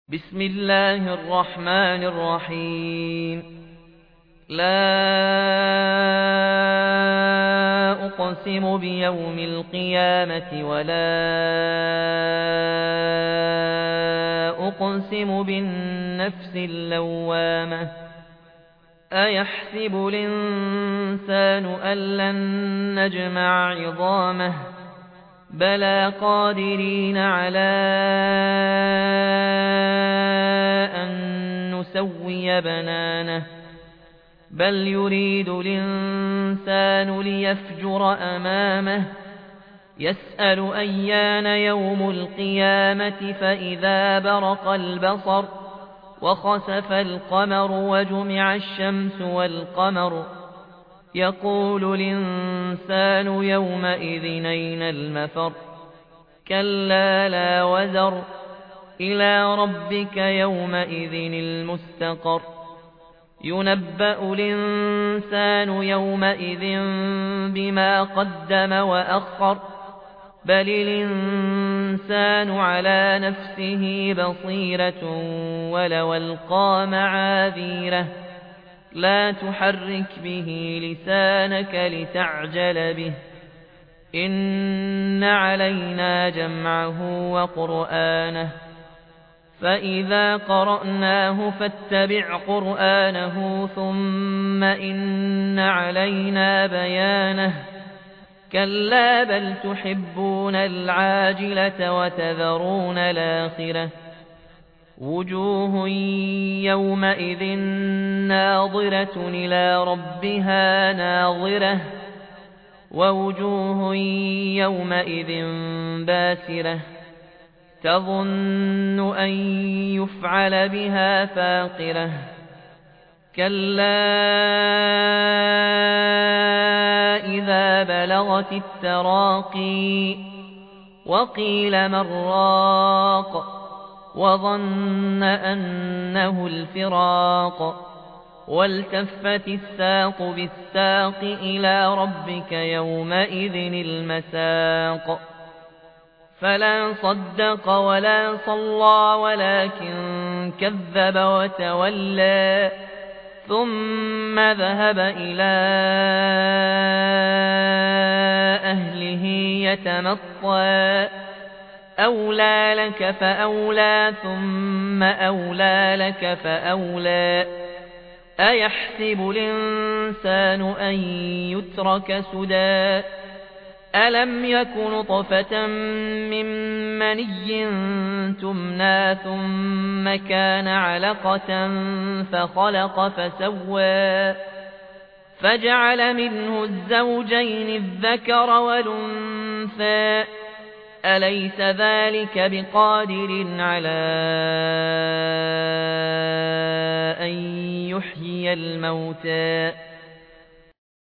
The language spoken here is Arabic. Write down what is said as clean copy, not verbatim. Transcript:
بسم الله الرحمن الرحيم. لا أقسم بيوم القيامة ولا أقسم بالنفس اللوامة أيحسب الإنسان أن لن نجمع عظامه بلى قادرين على أن نسوي بنانه بل يريد الإنسان ليفجر أمامه يسأل أيان يوم القيامة فإذا برق البصر وخسف القمر وجمع الشمس والقمر يقول الإنسان يومئذ أين المفر كلا لا وزر إلى ربك يومئذ المستقر ينبأ الإنسان يومئذ بما قدم وأخر بل الإنسان على نفسه بصيرة ولو ألقى معاذيره لا تحرك به لسانك لتعجل به إن علينا جمعه وقرآنه فإذا قرأناه فاتبع قرآنه ثم إن علينا بيانه كلا بل تحبون العاجلة وتذرون الآخرة وجوه يومئذ ناظرة إلى ربها ناظرة ووجوه يومئذ باسرة تظن أن يفعل بها فاقرة كلا إذا بلغت التراقي وقيل من راق وظن أنه الفراق والتفت الساق بالساق إلى ربك يومئذ المساق فلا صدق ولا صلى ولكن كذب وتولى ثم ذهب إلى أهله يتمطى أولى لك فأولى ثم أولى لك فأولى أيحسب الإنسان أن يترك سدى ألم يك نطفة من مني تمنى ثم كان علقة فخلق فسوى فجعل منه الزوجين الذكر والأنثى أليس ذلك بقادر على أن يحيي الموتى